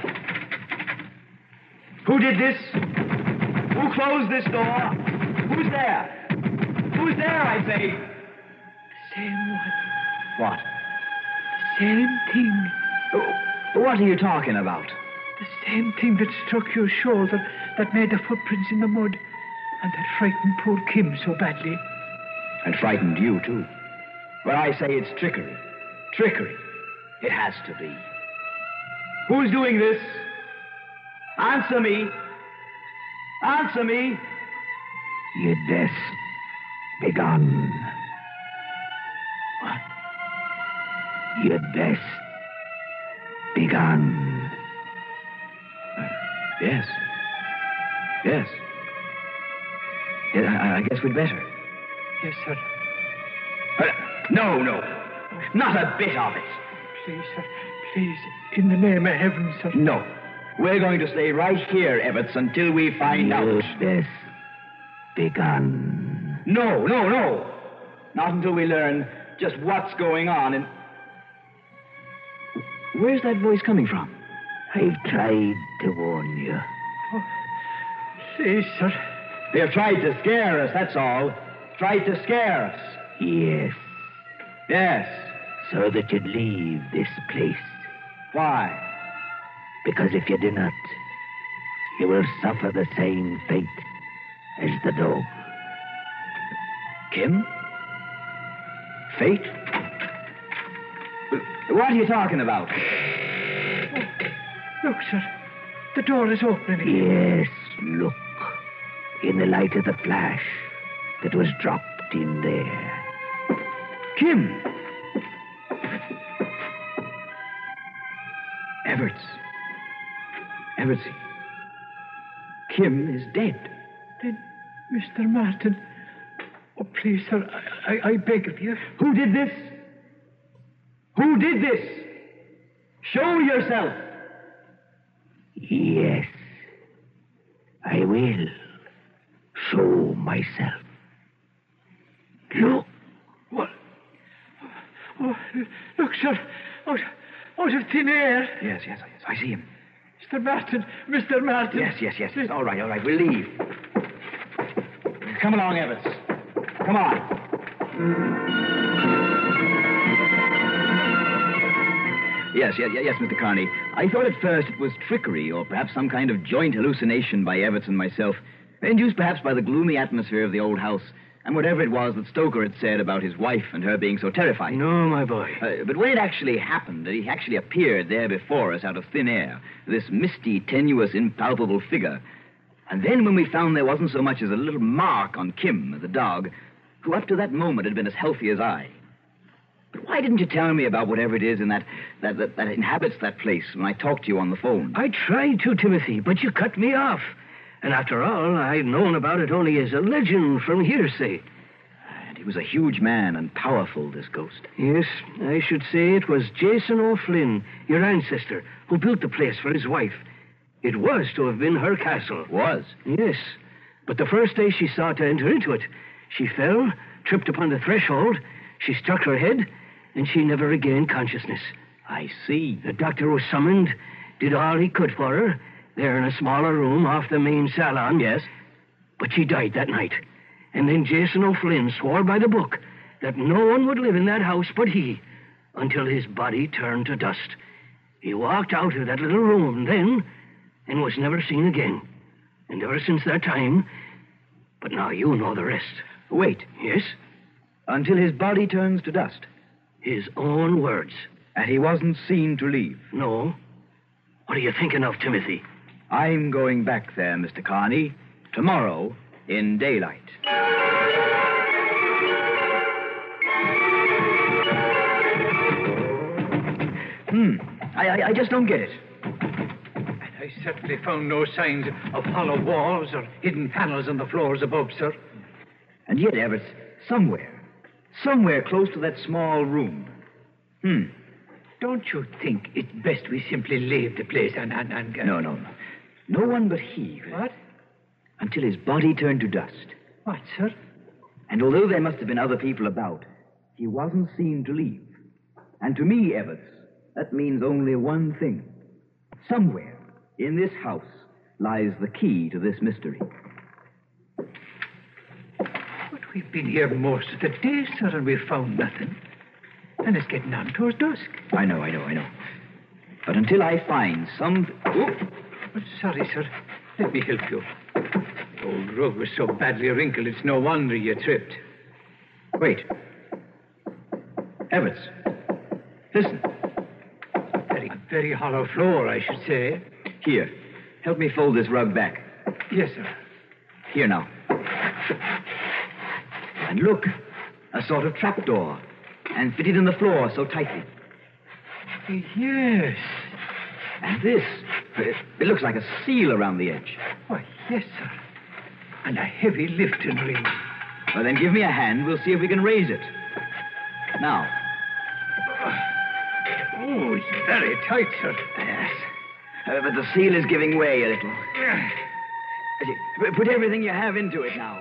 Who did this? Who closed this door? Who's there? Who's there, I say? The same one. What? Same thing. What are you talking about? The same thing that struck your shoulder, that made the footprints in the mud, and that frightened poor Kim so badly. And frightened you, too. Well, I say it's trickery. Trickery. It has to be. Who's doing this? Answer me. Answer me. You'd best be gone. What? You'd best be gone. Yes. Yes. I guess we'd better. Yes, sir. No. Not a bit of it. Please, sir. Please, in the name of heaven, sir. No. We're going to stay right here, Evarts, until we find out. You'd best be gone. No. Not until we learn just what's going on and... Where's that voice coming from? I've tried to warn you. Oh, please, sir. They've tried to scare us, that's all. Tried to scare us. Yes. Yes. So that you'd leave this place. Why? Because if you do not, you will suffer the same fate as the dog. Kim? Fate? What are you talking about? Oh, look, sir. The door is opening. Yes, look. In the light of the flash that was dropped in there. Kim! Evarts. Kim is dead. Then, Mr. Martin... Oh, please, sir, I beg of you. Who did this? Who did this? Show yourself. Yes, I will show myself. Look. What? Oh, look, sir. Out of thin air. Yes, I see him. Mr. Martin. Yes. All right, we'll leave. Come along, Evarts. Come on. Yes, Mr. Carney. I thought at first it was trickery, or perhaps some kind of joint hallucination by Evarts and myself, induced perhaps by the gloomy atmosphere of the old house, and whatever it was that Stoker had said about his wife and her being so terrified. No, my boy. But when it actually happened, that he actually appeared there before us out of thin air, this misty, tenuous, impalpable figure, and then when we found there wasn't so much as a little mark on Kim, the dog, who up to that moment had been as healthy as I, But why didn't you tell me about whatever it is in that inhabits that place when I talked to you on the phone? I tried to, Timothy, but you cut me off. And after all, I'd known about it only as a legend from hearsay. And he was a huge man and powerful, this ghost. Yes, I should say it was Jason O'Flynn, your ancestor, who built the place for his wife. It was to have been her castle. Was? Yes. But the first day she sought to enter into it, she fell, tripped upon the threshold, she struck her head, and she never regained consciousness. I see. The doctor was summoned, did all he could for her, there in a smaller room off the main salon. Yes. But she died that night. And then Jason O'Flynn swore by the book that no one would live in that house but he, until his body turned to dust. He walked out of that little room then and was never seen again. And ever since that time... But now you know the rest. Wait. Yes? Until his body turns to dust. His own words. And he wasn't seen to leave. No. What are you thinking of, Timothy? I'm going back there, Mr. Carney, tomorrow in daylight. I just don't get it. And I certainly found no signs of hollow walls or hidden panels on the floors above, sir. And yet, Everett, somewhere close to that small room. Don't you think it's best we simply leave the place and... No. No one but he. What? Until his body turned to dust. What, sir? And although there must have been other people about, he wasn't seen to leave. And to me, Everett, that means only one thing. Somewhere in this house lies the key to this mystery. But we've been here most of the day, sir, and we've found nothing. And it's getting on towards dusk. I know. But until I find some... Oh. Sorry, sir. Let me help you. The old rug was so badly wrinkled, it's no wonder you tripped. Wait. Everett. Listen. Very hollow floor, I should say. Here. Help me fold this rug back. Yes, sir. Here now. And look. A sort of trapdoor. And fitted in the floor so tightly. Yes. And this, it looks like a seal around the edge. Why, yes, sir. And a heavy lifting ring. Well, then give me a hand. We'll see if we can raise it. Now. Oh, it's very tight, sir. Yes. But the seal is giving way a little. Put everything you have into it now.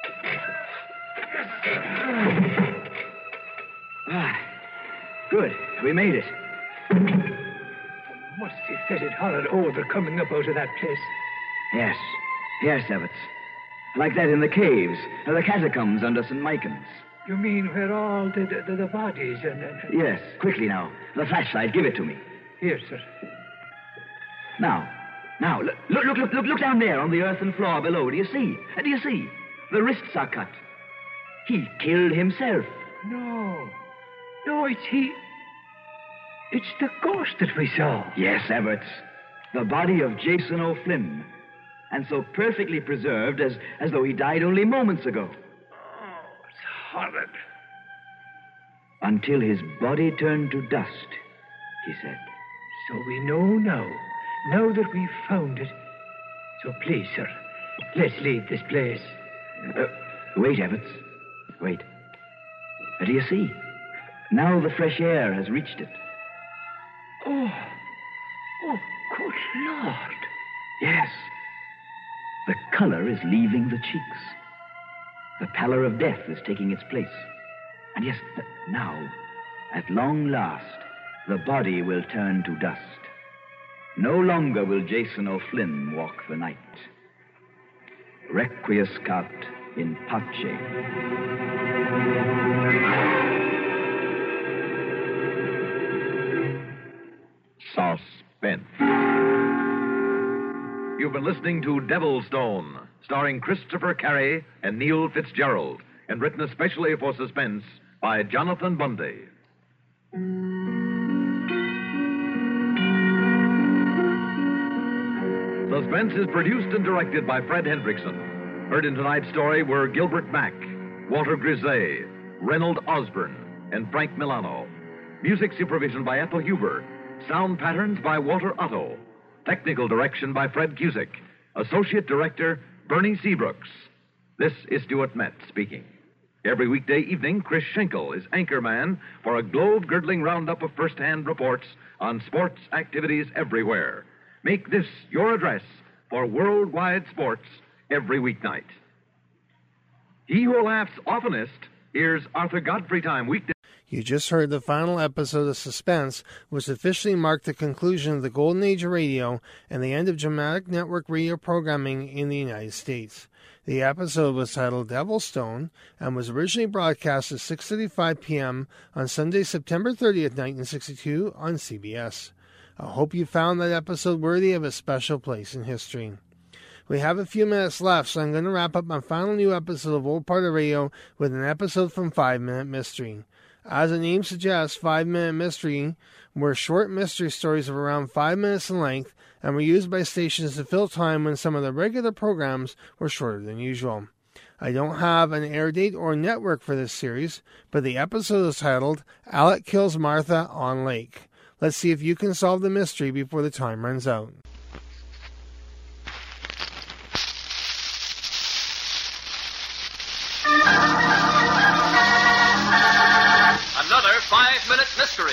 Good. We made it. Must have felt it horrid odor coming up out of that place. Yes, Everett. Like that in the caves, or the catacombs under St. Michael's. You mean where all the bodies and... Yes, quickly now. The flashlight, give it to me. Here, sir. Now, look down there on the earthen floor below. Do you see? The wrists are cut. He killed himself. No, it's he. It's the ghost that we saw. Yes, Everett. The body of Jason O'Flynn. And so perfectly preserved as though he died only moments ago. Oh, it's horrid. Until his body turned to dust, he said. So we know now that we've found it. So please, sir, let's leave this place. Wait, Everett. Wait. Do you see? Now the fresh air has reached it. Oh, good Lord. Yes. The color is leaving the cheeks. The pallor of death is taking its place. And yes, now, at long last, the body will turn to dust. No longer will Jason O'Flynn walk the night. Requiescat in pace. Suspense. You've been listening to Devilstone, starring Christopher Carey and Neil Fitzgerald, and written especially for Suspense by Jonathan Bundy. Suspense is produced and directed by Fred Hendrickson. Heard in tonight's story were Gilbert Mack, Walter Grisey, Reynold Osborne, and Frank Milano. Music supervision by Ethel Huber. Sound patterns by Walter Otto. Technical direction by Fred Cusick. Associate Director, Bernie Seabrooks. This is Stuart Metz speaking. Every weekday evening, Chris Schenkel is anchorman for a globe-girdling roundup of first-hand reports on sports activities everywhere. Make this your address for worldwide sports every weeknight. He who laughs oftenest hears Arthur Godfrey Time weekday. You just heard the final episode of Suspense, which officially marked the conclusion of the golden age of radio and the end of dramatic network radio programming in the United States. The episode was titled Devil's Stone and was originally broadcast at 6:35 p.m. on Sunday, September 30th, 1962 on CBS. I hope you found that episode worthy of a special place in history. We have a few minutes left, so I'm going to wrap up my final new episode of Old Part of Radio with an episode from 5 Minute Mystery. As the name suggests, 5 Minute Mystery were short mystery stories of around 5 minutes in length and were used by stations to fill time when some of the regular programs were shorter than usual. I don't have an air date or network for this series, but the episode is titled Alec Kills Martha on Lake. Let's see if you can solve the mystery before the time runs out. Another 5-minute mystery.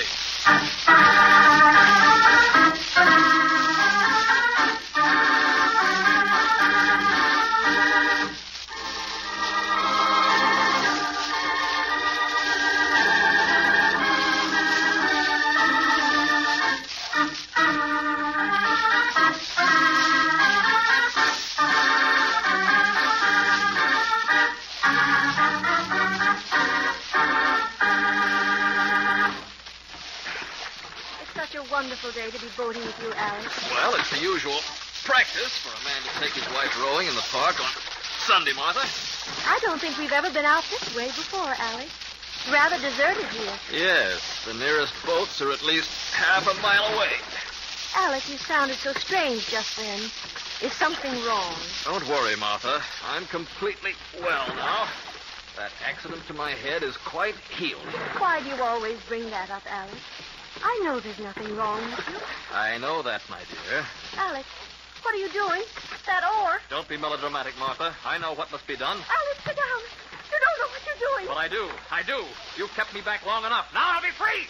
Wonderful day to be boating with you, Alex. Well, it's the usual practice for a man to take his wife rowing in the park on Sunday, Martha. I don't think we've ever been out this way before, Alex. Rather deserted here. Yes, the nearest boats are at least half a mile away. Alex, you sounded so strange just then. Is something wrong? Don't worry, Martha. I'm completely well now. That accident to my head is quite healed. Why do you always bring that up, Alex? I know there's nothing wrong with you. I know that, my dear. Alex, what are you doing? That oar. Don't be melodramatic, Martha. I know what must be done. Alex, sit down. You don't know what you're doing. But I do. I do. You've kept me back long enough. Now I'll be free.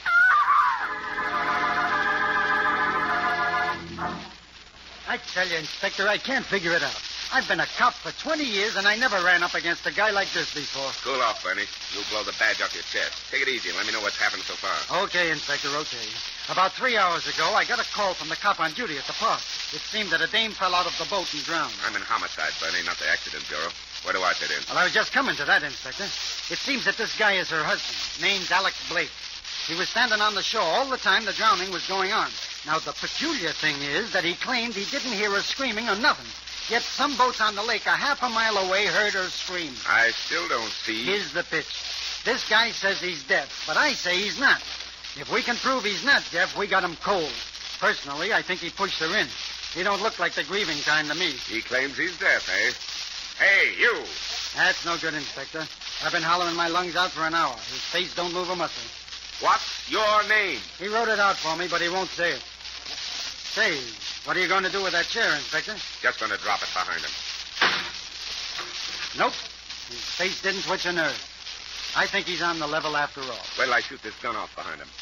I tell you, Inspector, I can't figure it out. I've been a cop for 20 years, and I never ran up against a guy like this before. Cool off, Bernie. You'll blow the badge off your chest. Take it easy and let me know what's happened so far. Okay, Inspector, okay. About 3 hours ago, I got a call from the cop on duty at the park. It seemed that a dame fell out of the boat and drowned. I'm in homicide, Bernie, not the accident bureau. Where do I fit in? Well, I was just coming to that, Inspector. It seems that this guy is her husband, named Alec Blake. He was standing on the shore all the time the drowning was going on. Now, the peculiar thing is that he claimed he didn't hear her screaming or nothing. Yet some boats on the lake a half a mile away heard her scream. I still don't see. Here's the pitch. This guy says he's deaf, but I say he's not. If we can prove he's not deaf, we got him cold. Personally, I think he pushed her in. He don't look like the grieving kind to me. He claims he's deaf, eh? Hey, you! That's no good, Inspector. I've been hollering my lungs out for an hour. His face don't move a muscle. What's your name? He wrote it out for me, but he won't say it. Say, what are you going to do with that chair, Inspector? Just going to drop it behind him. Nope. His face didn't twitch a nerve. I think he's on the level after all. Wait till I shoot this gun off behind him.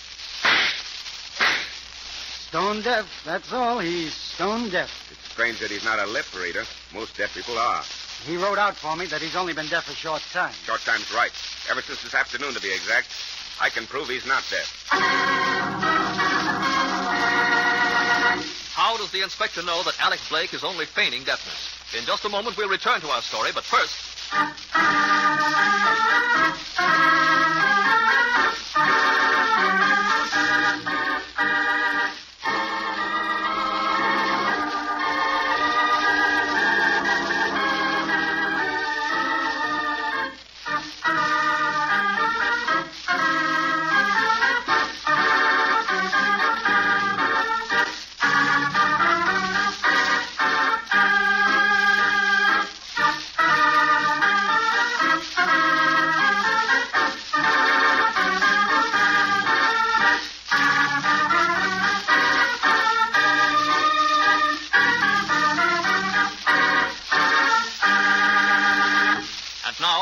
Stone deaf, that's all. He's stone deaf. It's strange that he's not a lip reader. Most deaf people are. He wrote out for me that he's only been deaf a short time. Short time's right. Ever since this afternoon, to be exact. I can prove he's not deaf. How does the inspector know that Alec Blake is only feigning deafness? In just a moment, we'll return to our story, but first...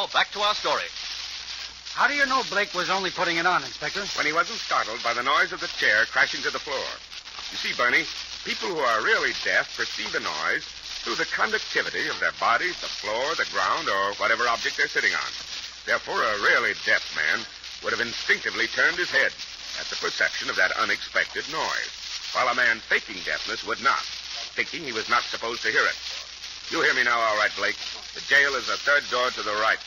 Now, back to our story. How do you know Blake was only putting it on, Inspector? When he wasn't startled by the noise of the chair crashing to the floor. You see, Bernie, people who are really deaf perceive a noise through the conductivity of their bodies, the floor, the ground, or whatever object they're sitting on. Therefore, a really deaf man would have instinctively turned his head at the perception of that unexpected noise, while a man faking deafness would not, thinking he was not supposed to hear it. You hear me now, all right, Blake. The jail is the third door to the right.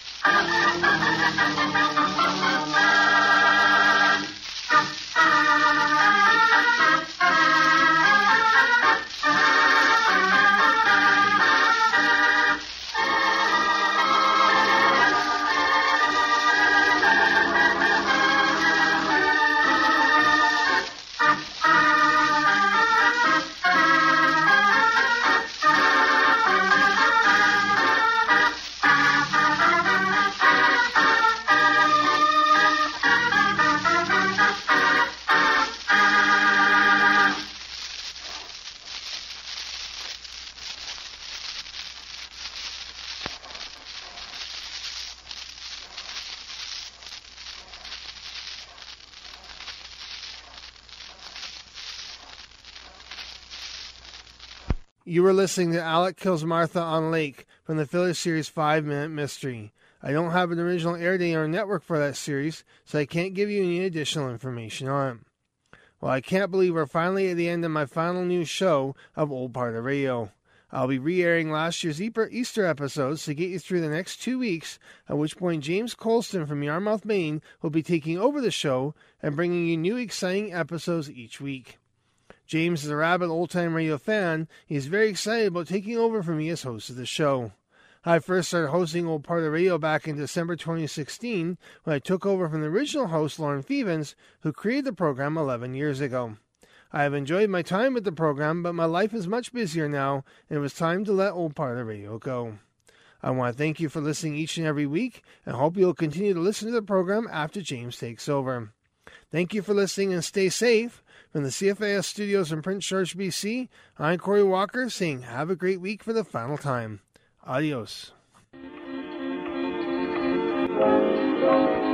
You were listening to Alec Kills Martha on Lake from the Filler Series 5-Minute Mystery. I don't have an original air date or network for that series, so I can't give you any additional information on it. Well, I can't believe we're finally at the end of my final news show of Old Part of Radio. I'll be re-airing last year's Easter episodes to get you through the next 2 weeks, at which point James Colston from Yarmouth, Maine will be taking over the show and bringing you new exciting episodes each week. James is a rabid old-time radio fan. He's very excited about taking over for me as host of the show. I first started hosting Old Part of Radio back in December 2016 when I took over from the original host, Lauren Fevens, who created the program 11 years ago. I have enjoyed my time with the program, but my life is much busier now, and it was time to let Old Part of Radio go. I want to thank you for listening each and every week, and hope you'll continue to listen to the program after James takes over. Thank you for listening and stay safe. From the CFAS studios in Prince George, BC, I'm Corey Walker saying have a great week for the final time. Adios.